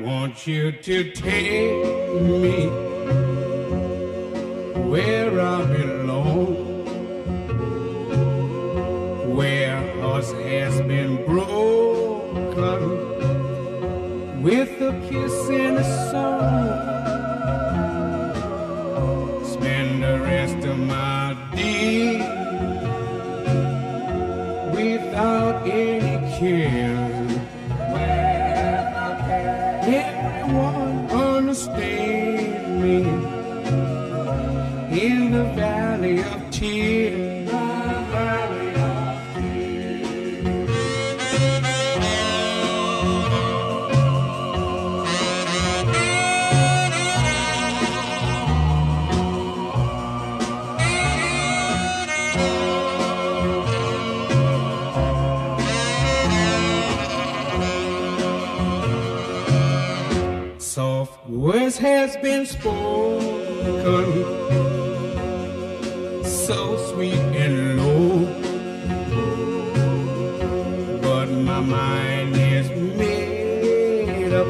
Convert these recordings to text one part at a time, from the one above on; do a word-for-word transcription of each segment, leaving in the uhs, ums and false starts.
want you to take me where I belong, where us has been broken with a kiss and a song. Spend the rest of my days without any care. Everyone understand me in the valley of tears. The valley of soft words has been spoken, so sweet and low, but my mind is made up.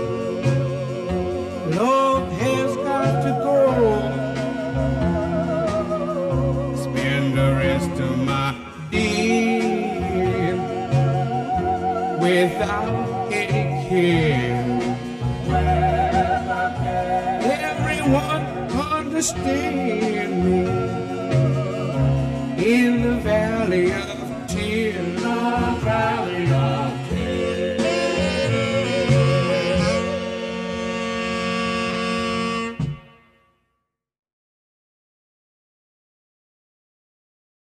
Love has got to go. Spend the rest of my days without any care. Everyone understand me in the valley of tears. The valley of